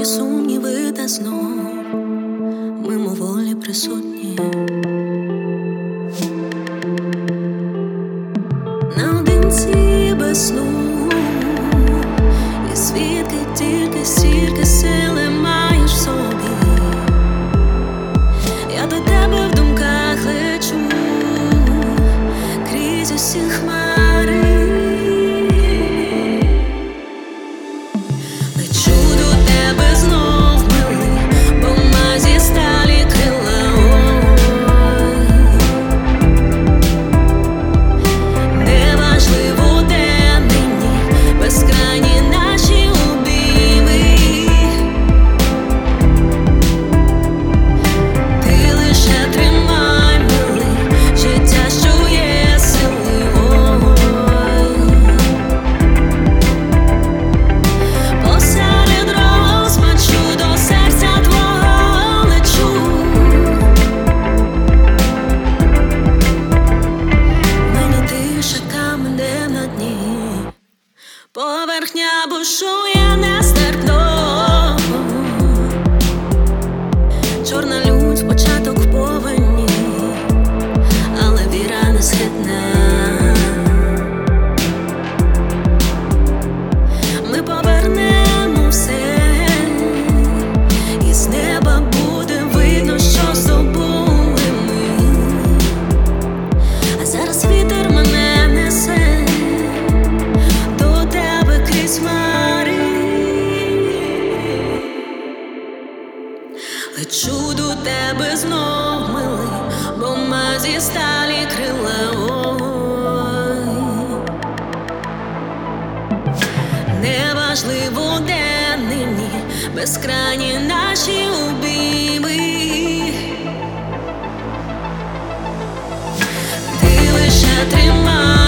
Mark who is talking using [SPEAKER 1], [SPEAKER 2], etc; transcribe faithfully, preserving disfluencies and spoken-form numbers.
[SPEAKER 1] мої сумніви та знов мимоволі присутні. Наодинці без сну, і свідки тільки стільки сили маєш в собі. Я до тебе в думках лечу крізь усі хмари. Лечу до тебе знов, милий, бо ма зі сталі крила. Ой, неважливо, де нині безкрайні наші обійми. Ти лише тримай, милий, життя, що є сили. Ой, посеред розпачу до серця твого лечу. Мені тиша камене на дні, поверхня бушує нестерпно. Чорна лють, початок в повені, але віра не схитна. Ми повернемо все, і з неба буде видно, що здобули ми. А зараз вітер мене несе до тебе крізь хмари. Лечу до тебе знов, милий, бо ма зі сталі крила. Ой, неважливо, де нині безкрайні наші обійми. Ти лише тримай.